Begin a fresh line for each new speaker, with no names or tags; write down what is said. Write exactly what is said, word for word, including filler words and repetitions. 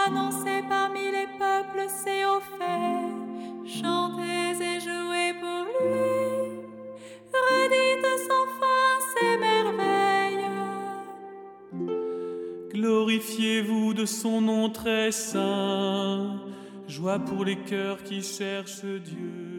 annoncez parmi les peuples ses hauts faits. Chantez et jouez pour lui, redites sans fin ses merveilles.
Glorifiez-vous de son nom très saint, joie pour les cœurs qui cherchent Dieu.